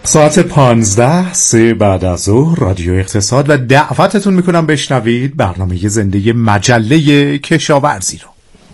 ساعت 15 3 بعد از ظهر رادیو اقتصاد و دعوتتون میکنم بشنوید برنامه زنده مجله کشاورزی رو.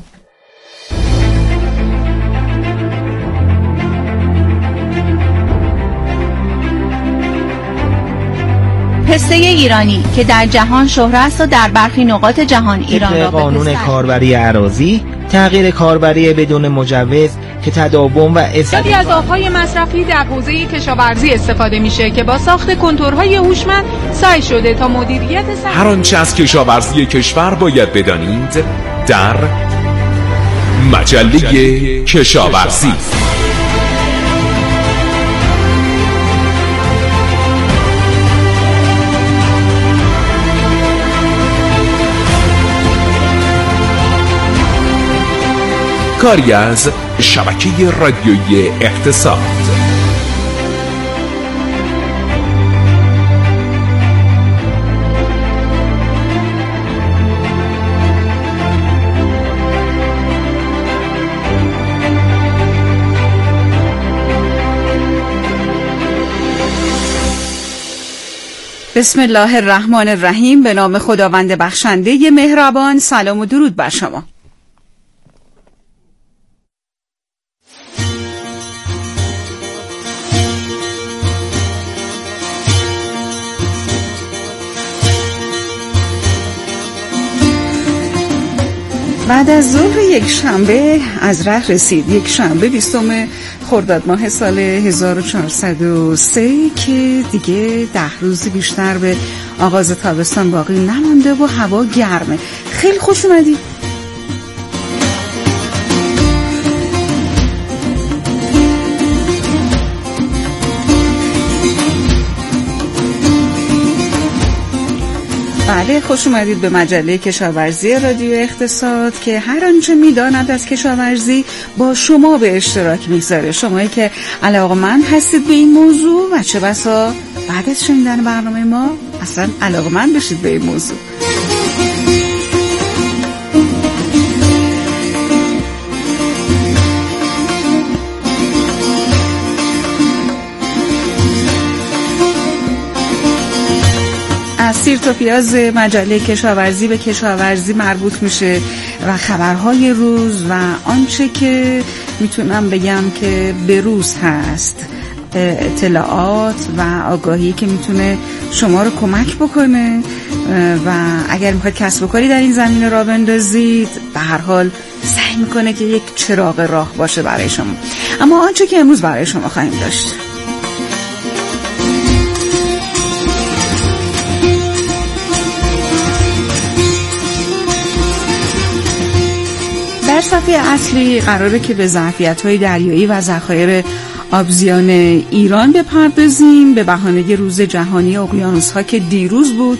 پسته ایرانی که در جهان شهرت است و در برخی نقاط جهان ایران را به قانون کاربری اراضی تغییر کاربری بدون مجوز که تداوم و استفاده از آب‌های مصرفی در حوزه کشاورزی استفاده میشه که با ساخت کنتورهای هوشمند سعی شده تا مدیریت هر آنچه از کشاورزی کشور باید بدانید در مجله کشاورزی. کاری از شبکه رادیویی اقتصاد. بسم الله الرحمن الرحیم. به نام خداوند بخشنده مهربان. سلام و درود بر شما. بعد از ظهر یک شنبه از راه رسید. یک شنبه 20 خرداد ماه سال 1403 که دیگه 10 روزی بیشتر به آغاز تابستان باقی نمانده و هوا گرمه. خیلی خوش اومدی. بله، خوش اومدید به مجله کشاورزی رادیو اقتصاد که هر آنچه میداند از کشاورزی با شما به اشتراک میگذاره. شمایی که علاقه‌مند هستید به این موضوع و چه بسا بعد از شنیدن برنامه ما اصلا علاقه‌مند بشید به این موضوع. از سیر تا پیاز مجله کشاورزی به کشاورزی مربوط میشه و خبرهای روز و آنچه که میتونم بگم که بروز هست، اطلاعات و آگاهی که میتونه شما رو کمک بکنه و اگر میخواید کسب و کاری در این زمینه راه بندازید به هر حال سعی میکنه که یک چراغ راه باشه برای شما. اما آنچه که امروز برای شما خواهیم داشت، در صفحه اصلی قراره که به ظرفیت‌های دریایی و ذخایر آبزیان ایران بپردازیم به بهانه روز جهانی اقیانوس‌ها که دیروز بود.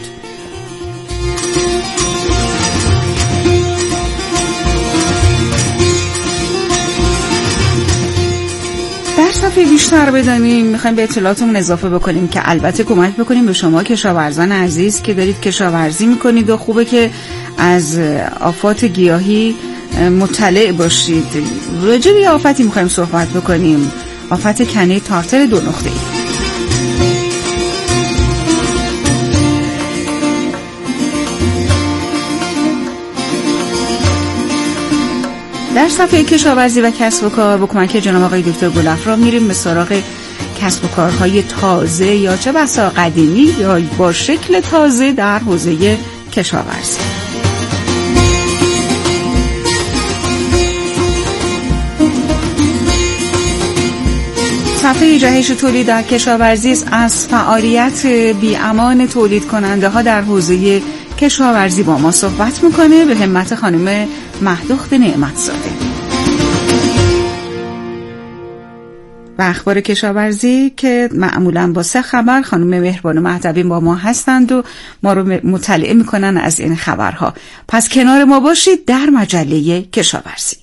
در صفحه بیشتر بدانیم میخوایم به اطلاعاتمون اضافه بکنیم که البته کمک بکنیم به شما کشاورزان عزیز که دارید کشاورزی میکنید و خوبه که از آفات گیاهی مطلع باشید. راجع به آفتی میخوایم صحبت بکنیم، آفت کنه تارتر 2 نقطه‌ای. در صفحه کشاورزی و کسب و کار با کمک جناب آقای دکتر گلافرا میریم به سراغ کسب و کارهای تازه یا چه بسا قدیمی یا با شکل تازه در حوزه کشاورزی. صفحه جهش تولید در کشاورزی از فعالیت بی‌امان تولید کننده ها در حوزه کشاورزی با ما صحبت میکنه به همت خانم مهدخت نعمتزاده. و اخبار کشاورزی که معمولا با 3 خبر خانم مهربان و مهدوی با ما هستند و ما رو مطلع میکنن از این خبرها. پس کنار ما باشید در مجله کشاورزی.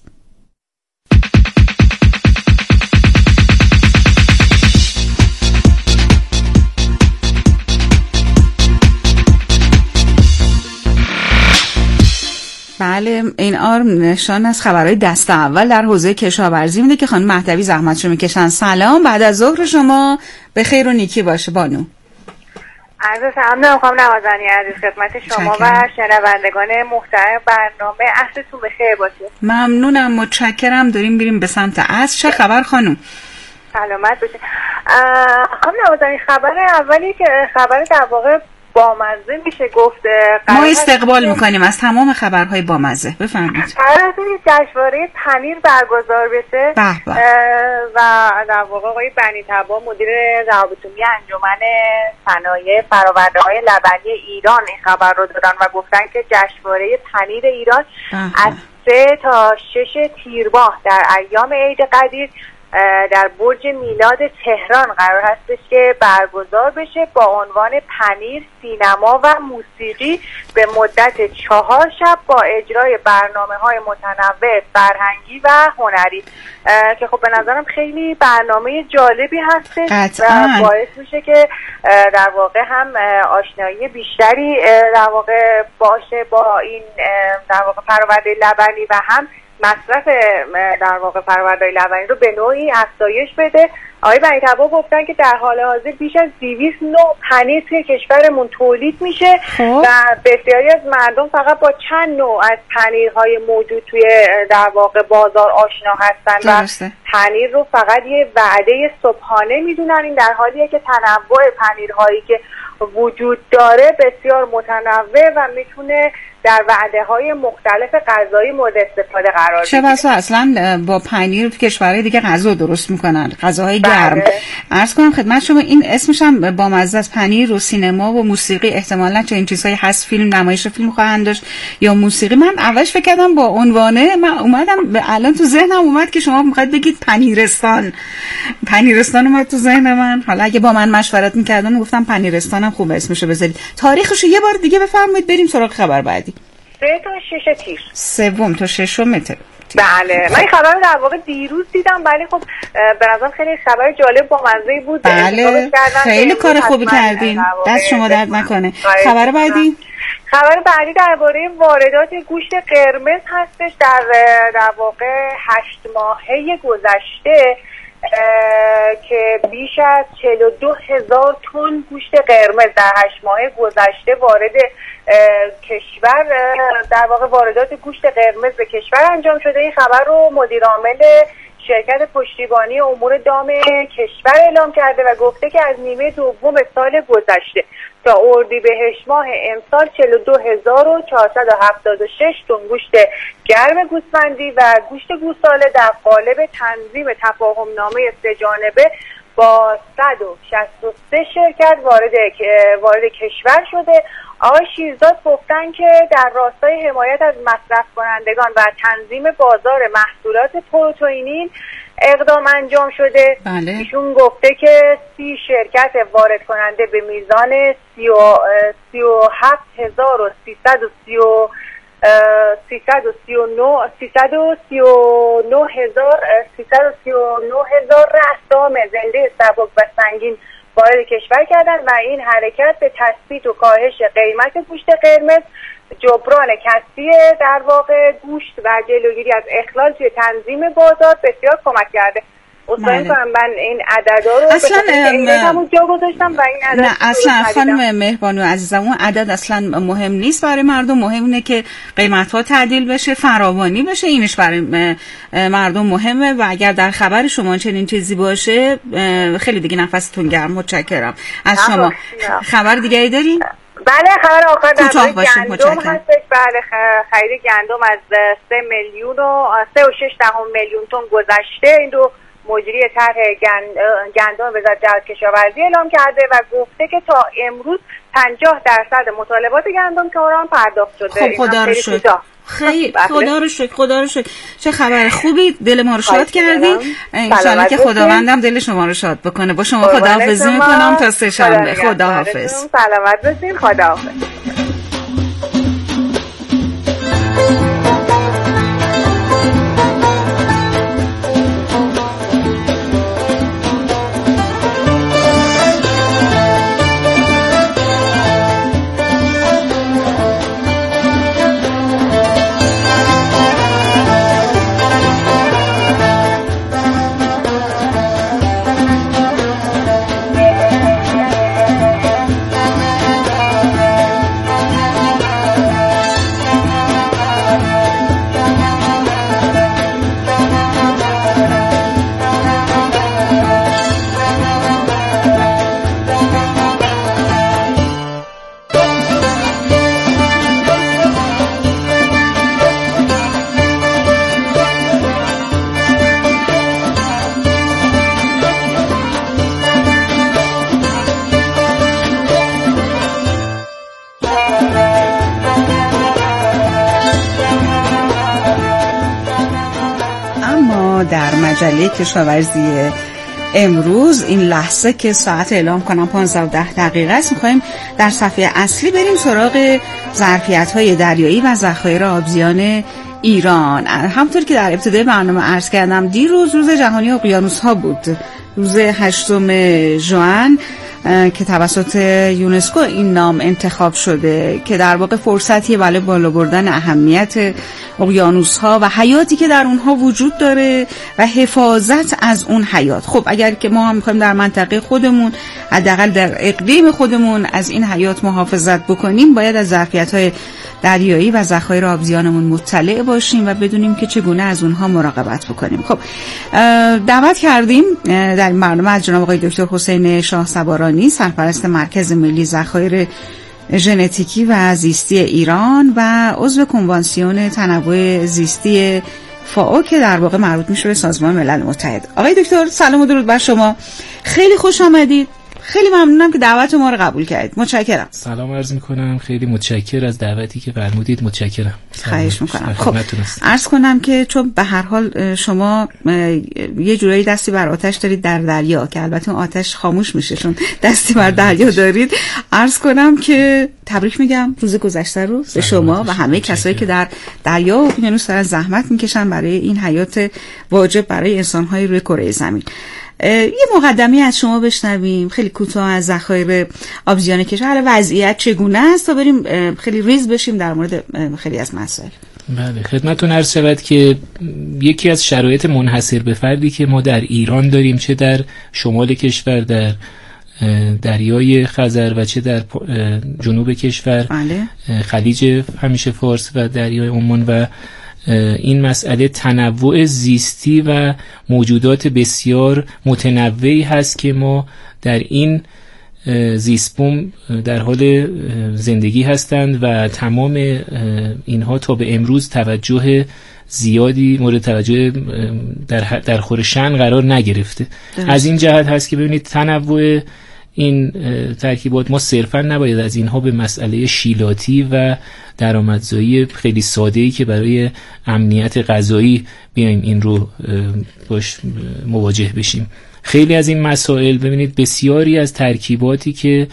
بله، این آرم نشان از خبرهای دست اول در حوزه کشاورزی میده که خانم مهدوی زحمتشو میکشن. سلام، بعد از ظهر شما به خیر و نیکی باشه بانو. عرض سلام دارم خانم نوازنی عزیز خدمت شما و شنوندگان محترم برنامه. عصرتون بخیر باشه. ممنونم، متشکرم. داریم میریم به سمت عصر. چه خبر خانم؟ سلامت باشه. خانم نوازنی، خبر اولی که خبر در واقع بامزه میشه گفت. ما استقبال میکنیم از تمام خبرهای بامزه. بفرمایید. قرار است جشنواره پنیر برگزار بشه و در واقع آقای بنی طبا مدیر روابط عمومی انجمن صنایع فرآورده‌های لبنی ایران این خبر رو دادن و گفتن که جشنواره پنیر ایران از 3 تا 6 تیر ماه در ایام عید قدیر در برج میلاد تهران قرار هستش که برگزار بشه با عنوان پنیر، سینما و موسیقی به مدت 4 شب با اجرای برنامه‌های متنوع فرهنگی و هنری که خب به نظرم خیلی برنامه جالبی هستش و باعث میشه که در واقع هم آشنایی بیشتری در واقع باشه با این در واقع فرآورده لبنی و هم مصرف در واقع فرآورده‌های لبنی رو به نوعی افزایش بده. آقای بنی طبا گفتن که در حال حاضر بیش از 200 نوع پنیر توی کشورمون تولید میشه و بسیاری از مردم فقط با چند نوع از پنیرهای موجود توی در واقع بازار آشنا هستن و پنیر رو فقط یه وعده صبحانه میدونن. این در حالیه که تنوع پنیرهایی که وجود داره بسیار متنوع و میتونه در وعده‌های مختلف غذایی مورد استفاده قرار بگیره. چه بسا اصلا با پنیر تو کشورهای دیگه غذا درست میکنن، غذاهای گرم. عرض کنم خدمت شما این اسمش هم با مزه از پنیر و سینما و موسیقی، احتمالاً چه این چیزایی هست، فیلم، نمایش فیلم خواهند داشت یا موسیقی. من اولش فکر کردم با عنوانه، من اومدم الان تو ذهنم اومد که شما میخواید بگید پنیرستان اومد تو ذهن من. حالا اگه با من مشورت میکردن گفتم پنیرستانم خوب اسمشو بذارید. تاریخشو یه بار دیگه بفرمایید بریم سراغ خبر بعدی. 3 تا 6 تیر. 3 تا 6 متر. بله، من این خبر رو در واقع دیروز دیدم، ولی خب به نظرم خیلی خبر جالب با مزه بود. بله، خیلی کار خوبی کردین، دست شما درد نکنه. خبر بعدی؟ خبر بعدی درباره واردات گوشت قرمز هستش. در واقع 8 ماهه گذشته که بیش از 42,000 تن گوشت قرمز در 8 ماه گذشته وارد کشور، در واقع واردات گوشت قرمز به کشور انجام شده. این خبر رو مدیر عامل شرکت پشتیبانی امور دام کشور اعلام کرده و گفته که از نیمه دوم سال گذشته تا اردیبهشت ماه امسال 42,476 تن گوشت گرم گوسفندی و گوشت گوساله در قالب تنظیم تفاهمنامه 3 جانبه با 163 شرکت وارد کشور شده. آقای شیرزاد گفتن که در راستای حمایت از مصرف کنندگان و تنظیم بازار محصولات پروتئینی اقدام انجام شده. ایشون گفته که 30 شرکت وارد کننده به میزان 339,000 رأس‌دام زنده سبک و سنگین وارد کشور کردن و این حرکت به تثبیت و کاهش قیمت گوشت قرمز، جبران کسری در واقع گوشت و جلوگیری از اخلال توی تنظیم بازار بسیار کمک کرده. اصلا من این عددا رو اصلا همون جا گذاشتم و این عدد نه اصلا خانم مهربانو عزیزم اون عدد اصلا مهم نیست برای مردم. مهم اینه که قیمت‌ها تعدیل بشه، فراوانی بشه، اینش برای مردم مهمه و اگر در خبر شما چنین چیزی باشه خیلی دیگه نفستون گرم. متشکرم از شما. خبر دیگه دارین؟ بله، خبر آخر در گندم هستش. بله، خرید گندم از 3 میلیون و 3.6 میلیون تن گذشته. این رو مجری طرح گندم وزارت جهاد کشاورزی اعلام کرده و گفته که تا امروز 50% مطالبات گندم کاران پرداخت شده. خب خدا رو شکر. خیلی خدا رو شکر. چه خبر خوبی، دل ما رو شاد کردی. انشالله که خداوندم دل شما رو شاد بکنه. با شما خداحافظی میکنم تا 3 شنبه. خداحافظ. سلامت باشین. خداحافظ. ما در مجله کشاورزی امروز این لحظه که ساعت اعلام کنم 15:10 است، میخوایم در صفحه اصلی بریم سراغ ظرفیت‌های دریایی و ذخایر آبزیان ایران. همونطور که در ابتدای برنامه عرض کردم، دیروز روز جهانی اقیانوس‌ها بود، روز 8 ژوئن که توسط یونسکو این نام انتخاب شده که در واقع فرصتیه برای بالا بردن اهمیت اقیانوس‌ها و حیاتی که در اونها وجود داره و حفاظت از اون حیات. خب اگر که ما هم می‌خوایم در منطقه خودمون، حداقل در اقلیم خودمون، از این حیات محافظت بکنیم، باید از ظرفیت‌های دریایی و ذخایر آبزیانمون مطلع باشیم و بدونیم که چگونه از اونها مراقبت بکنیم. خب دعوت کردیم در این برنامه از جناب آقای دکتر حسین شاه سوارانی، سرپرست مرکز ملی ذخایر ژنتیکی و زیستی ایران و عضو کنوانسیون تنوع زیستی فائو که در واقع مربوط میشه به سازمان ملل متحد. آقای دکتر سلام و درود بر شما، خیلی خوش آمدید. خیلی ممنونم که دعوت ما رو قبول کردید. متشکرم. سلام عرض میکنم، خیلی متشکر از دعوتی که فرمودید. متشکرم. خواهش میکنم. خب عرض کنم که چون به هر حال شما یه جورایی دستی بر آتش دارید در دریا، که البته آتش خاموش میشه چون دستی بر دریا دارید، عرض کنم که تبریک میگم روز گذشته رو به شما و همه کسایی که در دریا و اقیانوس دارن زحمت میکشن برای این حیات واجب برای انسان‌های روی کره زمین. یه مقدمه از شما بشنویم خیلی کوتاه از ذخایر آبزیان کشور، وضعیت چگونه است، تا بریم خیلی ریز بشیم در مورد خیلی از مسائل. بله، خدمتتون عرض شود که یکی از شرایط منحصر به فردی که ما در ایران داریم، چه در شمال کشور در دریای خزر و چه در جنوب کشور، بله. خلیج همیشه فارس و دریای عمان، و این مسئله تنوع زیستی و موجودات بسیار متنوعی هست که ما در این زیستبوم در حال زندگی هستند و تمام اینها تا به امروز توجه زیادی مورد توجه در خور شأن قرار نگرفته. از این جهت هست که ببینید تنوع این ترکیبات، ما صرفا نباید از اینها به مسئله شیلاتی و درآمدزایی خیلی ساده‌ای که برای امنیت غذایی بیایم این رو باش مواجه بشیم. خیلی از این مسائل، ببینید بسیاری از ترکیباتی که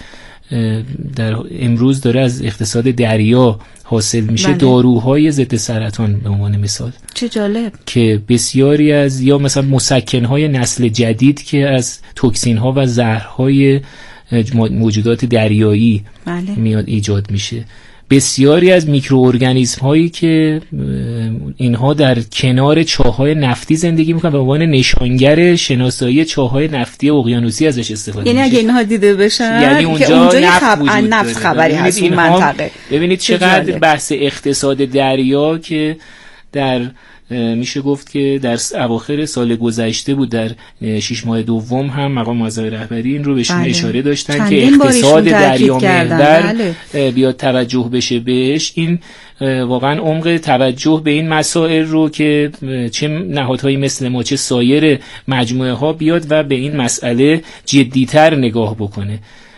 در امروز داره از اقتصاد دریا حاصل میشه، بله. داروهای ضد سرطان به عنوان مثال، چه جالب، که بسیاری از یا مثلا مسکنهای نسل جدید که از توکسینها و زهرهای موجودات دریایی، بله. میاد ایجاد میشه. بسیاری از میکروارگانیسم هایی که اینها در کنار چاه‌های نفتی زندگی میکنن، به عنوان نشانگر شناسایی چاه‌های نفتی اقیانوسی ازش استفاده میشه. یعنی اگه اینها دیده بشن، یعنی اونجا نفت خبری هست اون منطقه. ببینید چقدر بحث اقتصاد دریا که در میشه گفت که در اواخر سال گذشته بود، در 6 ماه دوم هم مقام معظم رهبری این رو بهش اشاره داشتن که اقتصاد دریا محور بیاد توجه بشه بهش. این واقعا عمق توجه به این مسائل رو که چه نهادهایی مثل ما چه سایر مجموعه ها بیاد و به این مسئله جدیتر نگاه بکنه.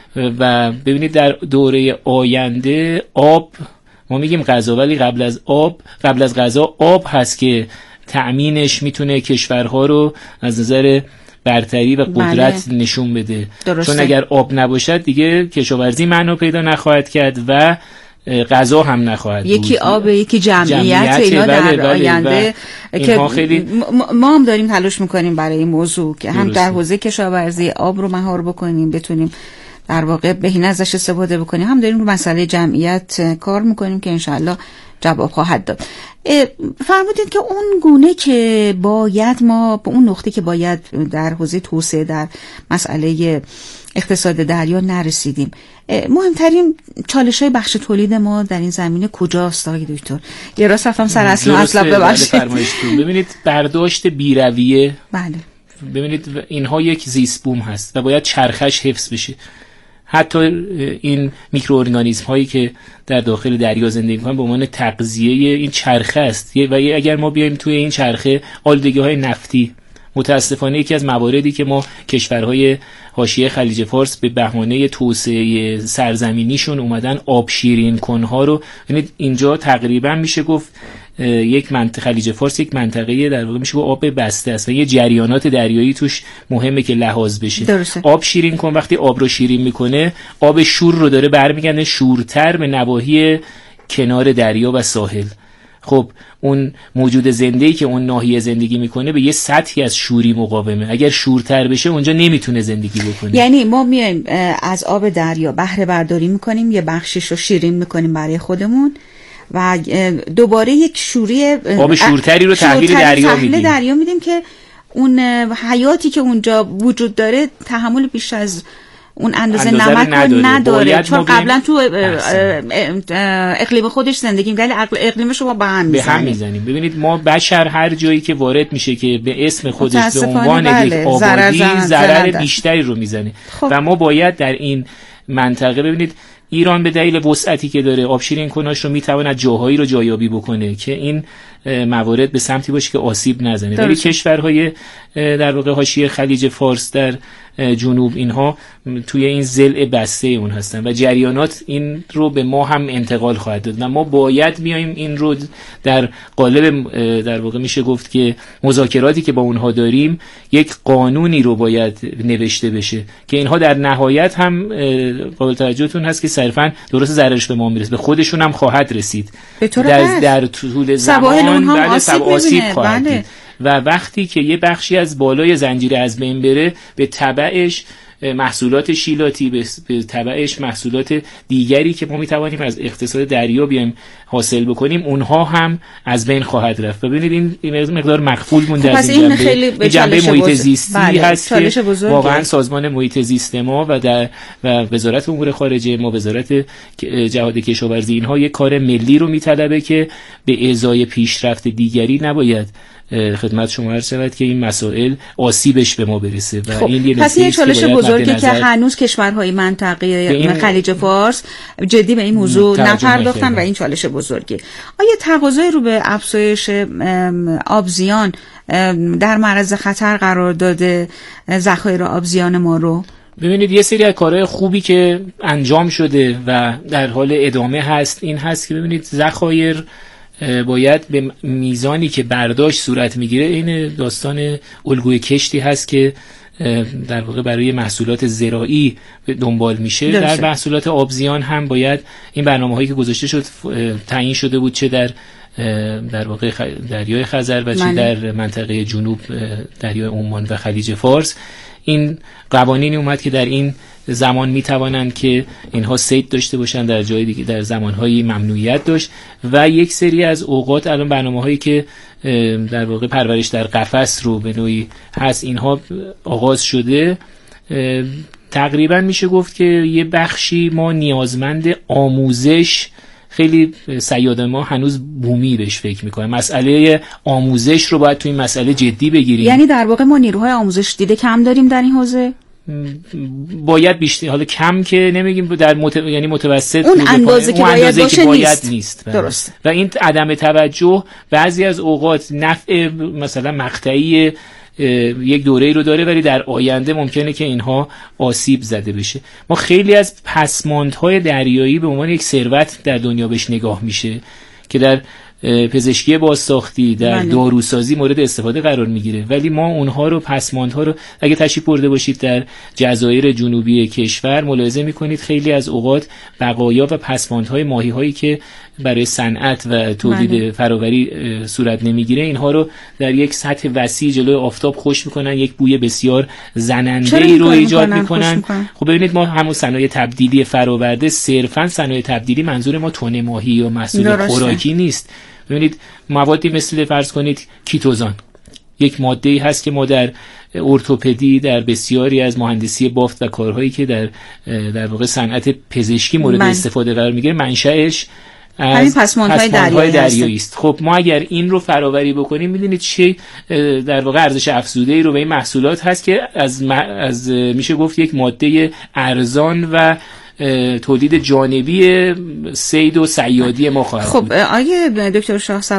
و ببینید در دوره آینده آب، ما میگیم غذا، ولی قبل از غذا آب هست که تأمینش میتونه کشورها رو از نظر برتری و قدرت نشون بده. درسته. چون اگر آب نباشد دیگه کشاورزی معنا پیدا نخواهد کرد و غذا هم نخواهد بود. یکی آب، یکی جمعیت اینا در آینده که خیلی ما هم داریم تلاش میکنیم برای این موضوع که هم در حوزه کشاورزی آب رو مهار بکنیم، بتونیم در واقع بهینه ازش استفاده بکنیم، هم داریم رو مسئله جمعیت کار میکنیم که انشاءالله جواب خواهد داد. فرمودید که اون گونه که باید ما به اون نقطه که باید در حوزه توسعه در مسئله اقتصاد دریا نرسیدیم. مهمترین چالش‌های بخش تولید ما در این زمینه کجاست آقای دکتر؟ یه راست رفتم سر اصلا ببخشید. ببینید برداشت بی‌رویه، بله. ببینید اینها یک زیستبوم هست و باید چرخش حفظ بشه. حتی این میکروارگانیسم هایی که در داخل دریا زندگی می‌کنن به عنوان تغذیه این چرخه است و اگر ما بیایم توی این چرخه آلودگی‌های نفتی، متاسفانه یکی از مواردی که ما کشورهای حاشیه خلیج فارس به بهانه توسعه سرزمینیشون اومدن آب شیرین کنها رو، یعنی اینجا تقریبا میشه گفت یک منطقه خلیج فارس یک منطقه در واقع میشه آب بسته است و یه جریانات دریایی توش مهمه که لحاظ بشه. درسته. آب شیرین کن وقتی آب رو شیرین میکنه آب شور رو داره برمیگرده شورتر به نواحی کنار دریا و ساحل. خب اون موجود زنده‌ای که اون ناحیه زندگی میکنه به یه سطحی از شوری مقاومه، اگر شورتر بشه اونجا نمیتونه زندگی بکنه. یعنی ما میایم از آب دریا بهره برداری میکنیم، یه بخشش رو شیرین میکنیم برای خودمون و دوباره یک شوری آب شورتری رو تحویل دریا میدیم که اون حیاتی که اونجا وجود داره تحمل بیش از اون اندازه نمک نداره چون قبلا تو اقلیم خودش زندگی می‌کنه، اقلیم شما به هم میزنیم. ببینید ما بشر هر جایی که وارد میشه که به اسم خودش به عنوان یک آبادی ضرر بیشتری رو میزنه و ما باید در این منطقه ببینید ایران به دلیل وسعتی که داره آب شیرین کناش رو میتواند جاهایی رو جایابی بکنه که این موارد به سمتی باشه که آسیب نزنه. ولی کشورهای در واقع حاشیه خلیج فارس در جنوب اینها توی این ضلع بسته اون هستن و جریانات این رو به ما هم انتقال خواهد داد و ما باید بیایم این رو در قالب در واقع میشه گفت که مذاکراتی که با اونها داریم یک قانونی رو باید نوشته بشه که اینها در نهایت هم قابل توجهتون هست که صرفا درست ضررش به ما میرسه، به خودشون هم خواهد رسید در طول زمان آسیب خواهد دید و وقتی که یه بخشی از بالای زنجیره از بین بره به تبعش محصولات شیلاتی به تبعش محصولات دیگری که ما میتوانیم از اقتصاد دریا بیایم حاصل بکنیم اونها هم از بین خواهد رفت. ببینید این مقدار مخفول مونده از این جنبه محیط زیستی هست که واقعا سازمان محیط زیست ما و وزارت امور خارجه ما، وزارت جهاد کشاورزی، اینها یک کار ملی رو میطلبه که به ازای پیشرفت دیگری نباید خدمت شما عرض شود که این مسائل آسیبش به ما برسه و خب. این پس یه چالش بزرگی که هنوز کشورهای منطقه خلیج فارس جدی به این موضوع نپرداختن و این چالش بزرگی. آیا تقاضای رو به افزایش آبزیان در معرض خطر قرار داده ذخایر آبزیان ما رو؟ ببینید یه سری از کارهای خوبی که انجام شده و در حال ادامه هست این هست که ببینید ذخایر باید به میزانی که برداشت صورت میگیره، این داستان الگوی کشتی هست که در واقع برای محصولات زراعی دنبال میشه. در محصولات آبزیان هم باید این برنامه‌هایی که گذاشته شد تعیین شده بود، چه در واقع دریای خزر و چه در منطقه جنوب دریای عمان و خلیج فارس. این قوانینی اومد که در این زمان میتوانند که اینها صید داشته باشند، در جای دیگه در زمانهایی ممنوعیت داشت و یک سری از اوقات الان برنامه‌هایی که در واقع پرورش در قفس رو به نوعی هست اینها آغاز شده. تقریبا میشه گفت که یه بخشی ما نیازمند آموزش، خیلی صیادان ما هنوز بومی بهش فکر میکنه، مسئله آموزش رو باید تو این مسئله جدی بگیریم. یعنی در واقع ما نیروهای آموزش دیده کم داریم در این حوزه؟ باید بیشتر، حالا کم که نمیگیم یعنی متوسط اون اندازه که باید باشه نیست. درست. و این عدم توجه بعضی از اوقات نفع مثلا مقطعی یک دوره‌ای رو داره ولی در آینده ممکنه که اینها آسیب زده بشه. ما خیلی از پسماندهای دریایی به عنوان یک ثروت در دنیا بهش نگاه میشه که در پزشکی بازساختی، در داروسازی مورد استفاده قرار میگیره، ولی ما اونها رو پسماندها رو اگه تشریف برده باشید در جزایر جنوبی کشور ملاحظه میکنید خیلی از اوقات بقایا و پسماندهای ماهی‌هایی که برای صنعت و تولید فراوری صورت نمیگیره اینها رو در یک سطح وسیع جلوی آفتاب خوش میکنن، یک بوی بسیار زننده‌ای رو ایجاد میکنن. خب ببینید ما همون صنایع تبدیلی فراورده، صرفا صنایع تبدیلی منظور ما تن ماهی یا محصول خوراکی نیست. ببینید موادی مثل فرض کنید کیتوزان، یک ماده‌ای هست که ما در ارتوپدی، در بسیاری از مهندسی بافت و کارهایی که در واقع صنعت پزشکی مورد استفاده قرار میگیره منشأش از پسماندهای دریایی است. خب ما اگر این رو فراوری بکنیم می‌بینید چه در واقع ارزش افزوده‌ای رو به این محصولات هست که از میشه گفت یک ماده ارزان و تولید جانبی صید و صیادی ما خواهد بود. خب آیه دکتر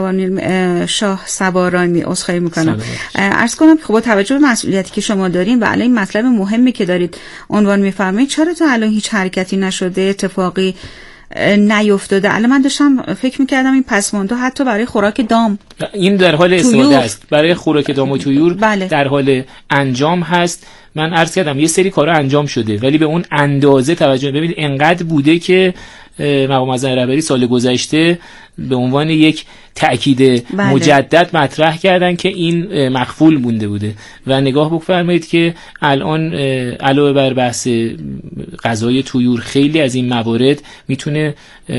شاه سوارانی عذرخواهی میکنم، عرض کنم که خب با توجه به مسئولیتی که شما دارین و الان این مطلب مهمی که دارید عنوان میفرمایید، چرا تا الان هیچ حرکتی نشده، اتفاقی نیفتاده. الان من داشتم فکر میکردم این پسماندها حتی برای خوراک دام این در حال استفاده است، برای خوراک دام و طیور بله. در حال انجام هست. من عرض کردم یه سری کارا انجام شده ولی به اون اندازه توجه ببینید انقدر بوده که مقام معظم رهبری سال گذشته به عنوان یک تأکید بله. مجدد مطرح کردن که این مخفول مونده بوده و نگاه بفرمایید که الان علاوه بر بحث غذای طیور خیلی از این موارد میتونه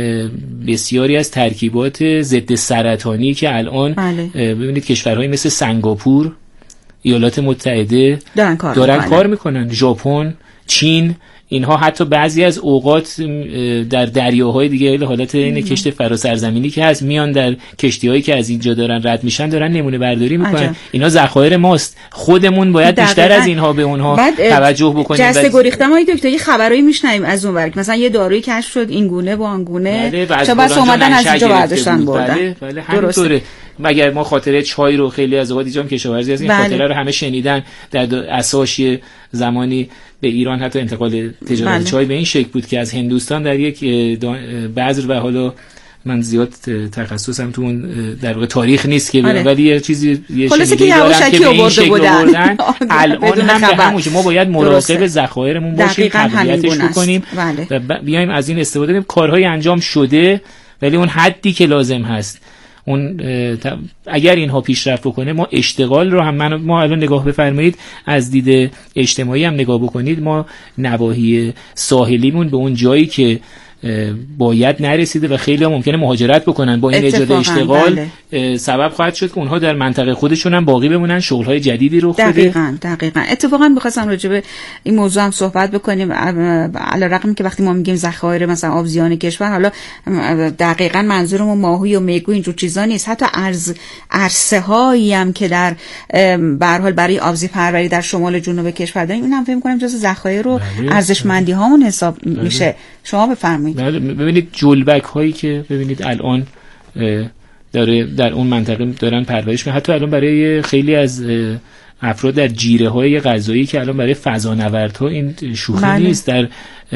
بسیاری از ترکیبات ضد سرطانی که الان بله. ببینید کشورهای مثل سنگاپور، ایالات متحده دارن کار میکنن، ژاپن، چین، اینها حتی بعضی از اوقات در دریاهای دیگه حالت این کشت فراسرزمینی که هست میان در کشتی‌هایی که از اینجا دارن رد میشن دارن نمونه برداری میکنن. اینا ذخایر ماست، خودمون باید بیشتر از اینها به اونها توجه بکنیم. جسته گریختم های دکتر یه خبرایی میشنویم از اون ورک، مثلا یه دارویی کشف شد این گونه با آن گونه، چه بس اومدن از اینجا برداشتن بردن. بله همینطوره. مگر ما خاطره چای رو خیلی از اوقات اینجام کشاورزی از این خاطره رو همه شنیدن، در اساسی زمانی به ایران حتی انتقال تجارت چای به این شکل بود که از هندوستان در یک بذر، و حالا من زیاد تخصصم تو اون در واقع تاریخ نیست که ولی یه چیزی خلاصه که یواشکی آورده بودن. الان هم به همون ما باید مراقب ذخایرمون باشیم، تقویتش بکنیم و بیایم از این استفاده کنیم. کارهای انجام شده ولی اون حدی که لازم هست، اون اگر اینها پیشرفت بکنه ما اشتغال رو هم ما الان نگاه بفرمایید از دید اجتماعی هم نگاه بکنید، ما نواحی ساحلیمون به اون جایی که باید نرسیده و خیلی ممکنه مهاجرت بکنن. با این ایجاد اشتغال سبب خواهد شد که اونها در منطقه خودشون هم باقی بمونن، شغل‌های جدیدی رخ بده. دقیقاً اتفاقا می‌خواستم راجع به این موضوع هم صحبت بکنیم، علی‌رغم که وقتی ما میگیم ذخایر مثلا آبزیان کشور، حالا دقیقاً منظورمون ماهی و میگو اینجور چیزا نیست، حتی عرصه‌هایی هم که در به هر حال برای آبزی پروری در شمال جنوب کشور داریم، اینم فکر می‌کنم جزو ذخایر و ارزشمندی هامون حساب میشه. شما بفرمایید. ببینید جلبک هایی که ببینید الان داره در اون منطقه دارن پرورش میکنن، حتی الان برای خیلی از افراد در جیره های غذایی که الان برای فضانوردها این شوخی نیست، در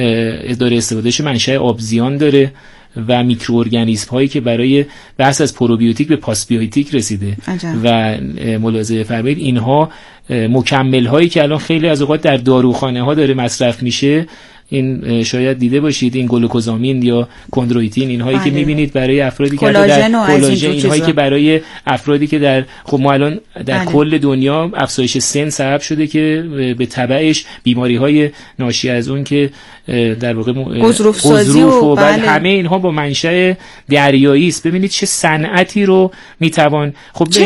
داره استفادهش منشأ آبزیان داره و میکروارگانیسم هایی که برای بحث از پروبیوتیک به پاسبیوتیک رسیده و ملاحظه فرمایید اینها مکمل هایی که الان خیلی از اوقات در داروخانه ها داره مصرف میشه. این شاید دیده باشید این گلوکوزامین یا کندرویتین، اینهایی که میبینید برای افرادی که در کلاژن، اینهایی که برای افرادی که در خب ما الان در کل دنیا افزایش سن سبب شده که به تبعش بیماری‌های ناشی از اون که در واقع گزروف و بعد همه اینها با منشأ دریایی است. ببینید چه صنعتی رو میتوان چه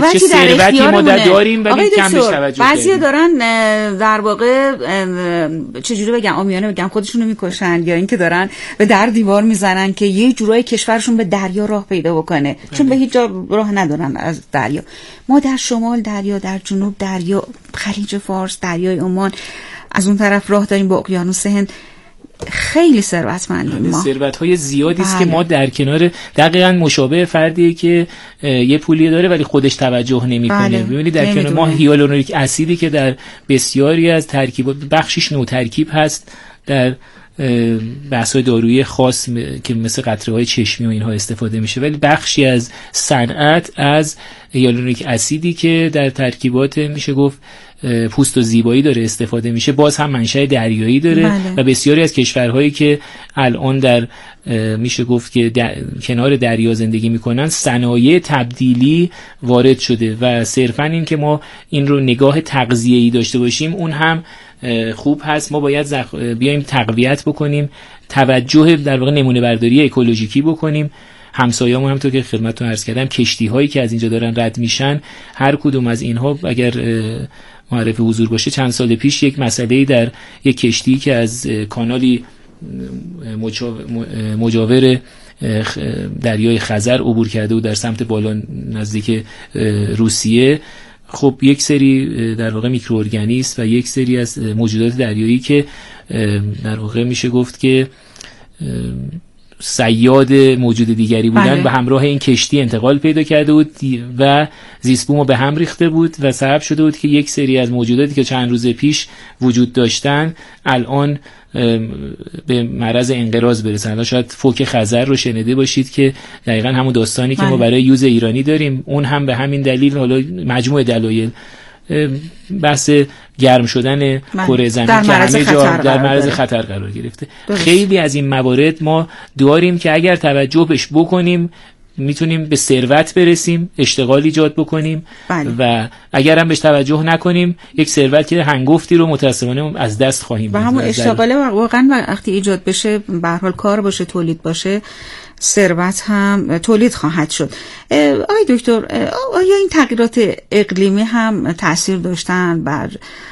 ثروتی ما داریم ولی کم بهش توجه کنیم. بعضیا دارن در واقع چجوری بگم آمیانه بگم خودشونو میکشن یا اینکه دارن به در دیوار میزنن که یه جورای کشورشون به دریا راه پیدا بکنه، چون به هیچ جا راه ندارن از دریا. ما در شمال دریا، در جنوب دریا، خلیج فارس، دریای عمان، از اون طرف راه داریم به اقیانوس هند. خیلی ثروتمندیم ما، ثروت‌های زیادی است که ما در کنار دقیقاً مشابه فردی که یه پولی داره ولی خودش توجه نمی‌کنه. ببینید در کنار ما هیالورونیک اسیدی که در بسیاری از ترکیبات بخشش نوترکیب هست در بحث‌های دارویی خاص که مثل قطره‌های چشمی و اینها استفاده میشه، ولی بخشی از صنعت از هیالورونیک اسیدی که در ترکیبات میشه گفت پوست و زیبایی داره استفاده میشه باز هم منشأ دریایی داره و بسیاری از کشورهایی که الان در میشه گفت که کنار دریا زندگی میکنن صنایع تبدیلی وارد شده و صرفا این که ما این رو نگاه تغذیه‌ای داشته باشیم اون هم خوب هست. ما باید بیایم تقویت بکنیم، توجه در واقع نمونه برداری اکولوژیکی بکنیم. همسایه‌مون هم تو که خدمتتون عرض کردم کشتی هایی که از اینجا دارن رد میشن، هر کدوم از اینها اگر معرف حضور باشه چند سال پیش یک مسئله‌ای در یک کشتی که از کانالی مجاور دریای خزر عبور کرده و در سمت بالا نزدیک روسیه، خب یک سری در واقع میکروارگانیسم و یک سری از موجودات دریایی که در واقع میشه گفت که صیاد موجود دیگری بودن به همراه این کشتی انتقال پیدا کرده بود و زیست بومو به هم ریخته بود و سبب شده بود که یک سری از موجوداتی که چند روز پیش وجود داشتن الان به معرض انقراض برسن. الان شاید فوک خزر رو شنیده باشید که دقیقاً همون داستانی که ما برای یوز ایرانی داریم، اون هم به همین دلیل، حالا مجموعه دلایل، بحث گرم شدن کره زمین که همه جا در معرض خطر قرار گرفته. خیلی از این موارد ما داریم که اگر توجه بهش بکنیم میتونیم به ثروت برسیم، اشتغال ایجاد بکنیم و اگر هم بهش توجه نکنیم یک ثروت که هنگفتی رو متأسفانه از دست خواهیم داد. و همون اشتغال واقعا وقتی ایجاد بشه، به هر حال کار باشه، تولید باشه، ثروت هم تولید خواهد شد. آقای دکتر، آیا این تغییرات اقلیمی هم تأثیر داشتن بر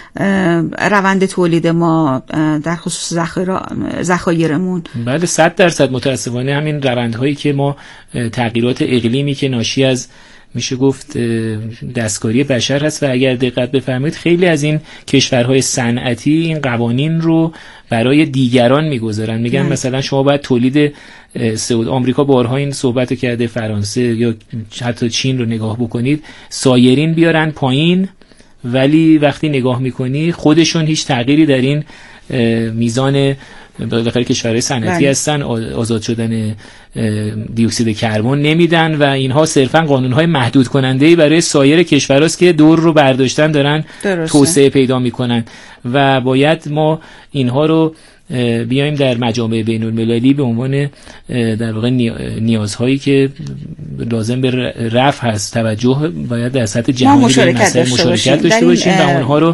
روند تولید ما در خصوص ذخایرمون؟ بله 100% متاسفانه همین روندهایی که ما تغییرات اقلیمی که ناشی از میشه گفت دستکاری بشر هست و اگر دقت بفرمایید خیلی از این کشورهای صنعتی این قوانین رو برای دیگران میگذارن، میگن مثلا شما باید تولید آمریکا بارها این صحبت کرده، فرانسه یا حتی چین رو نگاه بکنید، سایرین بیارن پایین، ولی وقتی نگاه میکنی خودشون هیچ تغییری در این میزان بالاخره کشورهای صنعتی هستن آزاد شدن دی اکسید کربن نمیدن و اینها صرفا قانونهای محدود کننده‌ای برای سایر کشورهاست که دور رو برداشتن دارن توسعه پیدا میکنن و باید ما اینها رو بیایم در مجامع بین المللی به عنوان در واقع نیازهایی که لازم به رفع هست توجه باید در سطح جهانی مشارکت داشته باشیم و اونها رو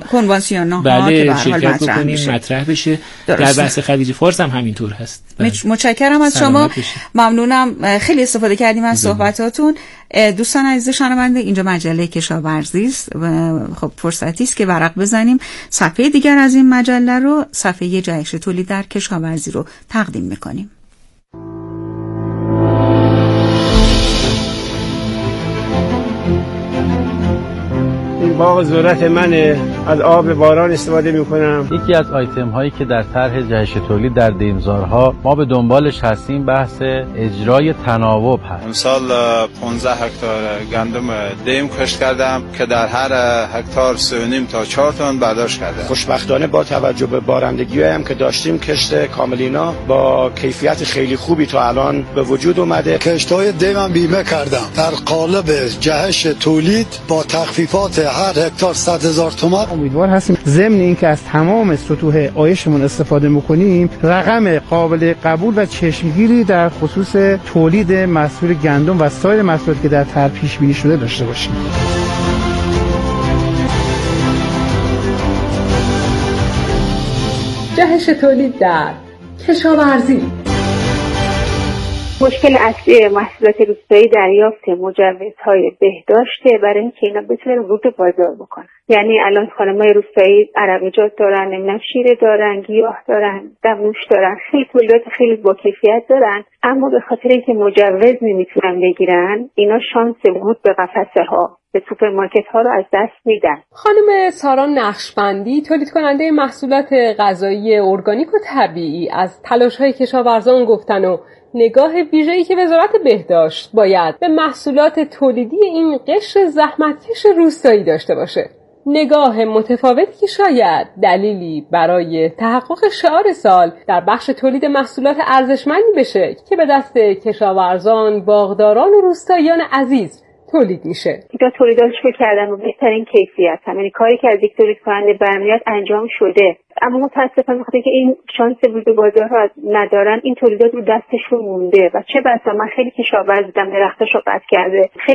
شرکت بکنیم، مطرح بشه. در بحث خلیج فارس هم همینطور هست. متشکرم از شما، ممنونم، خیلی استفاده کردیم از صحبتاتون. دوستان عزیز شنونده، اینجا مجله کشاورزی است و خب فرصتی است که ورق بزنیم صفحه دیگر از این مجله رو، صفحه جهش تولید در کشاورزی رو تقدیم میکنیم. باغ ذرت منه، از آب باران استفاده میکنم. یکی از آیتم هایی که در طرح جهش تولید در دیمزارها ما به دنبالش هستیم بحث اجرای تناوب هست. امسال 15 هکتار گندم دیم کشت کردم که در هر هکتار 3.5 تا 4 تن برداشت کردم. خوشبختانه با توجه به بارندگی هم که داشتیم کشت کاملینا با کیفیت خیلی خوبی تا الان به وجود اومده. کشت‌های دیمم بیمه کردم در قالب جهش تولید با تخفیفات هر هکتار 100,000 تومان. امیدوار هستیم ضمن اینکه از تمام سطوح آیشمون استفاده می‌کنیم رقم قابل قبول و چشمگیری در خصوص تولید محصول گندم و سایر محصولاتی که در طرح پیش بینی شده داشته باشیم. جهش تولید در کشاورزی. مشکل اصلی محصولات روستایی دریافت مجوزهای بهداشته برای اینکه اینا بتونن ورود بازار بکنن. یعنی الان خانم‌های روستایی عرقیجات دارن، نمیدونم شیره دارن، گیاه دارن، دمنوش دارن، خیلی تولیدات خیلی با کیفیت دارن، اما به خاطر اینکه مجوز نمیتونن بگیرن اینا شانس ورود به قفسه ها، به سوپرمارکت ها رو از دست میدن. خانم سارا نقشبندی، تولید کننده محصولات غذایی ارگانیک و طبیعی، از تلاش‌های کشاورزان گفتن و نگاه ویژه‌ای که وزارت بهداشت باید به محصولات تولیدی این قشر زحمتکش روستایی داشته باشه. نگاه متفاوتی که شاید دلیلی برای تحقق شعار سال در بخش تولید محصولات ارزشمندی بشه که به دست کشاورزان، باغداران و روستاییان عزیز تولید میشه. اینا تولیداتش رو کردن و بهترین کیفیت، همین کاری که از یک تولید کننده برمیاد انجام شده، اما متاسفانه بخاطر که این شانس ورود به بازارها ندارن این تولیدات رو دستش رو مونده و چه بسا من خیلی کشاورز دیدم درختاشو قطع کرده،